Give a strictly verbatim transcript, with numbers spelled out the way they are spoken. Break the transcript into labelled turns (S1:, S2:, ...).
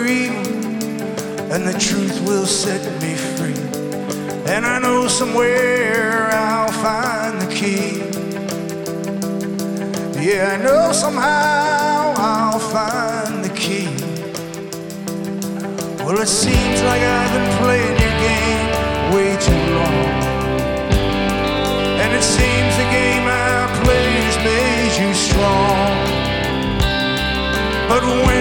S1: evil, and the truth will set me free. And I know somewhere I'll find the key. Yeah, I know somehow I'll find the key. Well, it seems like I've been playing your game way too long, and it seems the game I played has made you strong. But when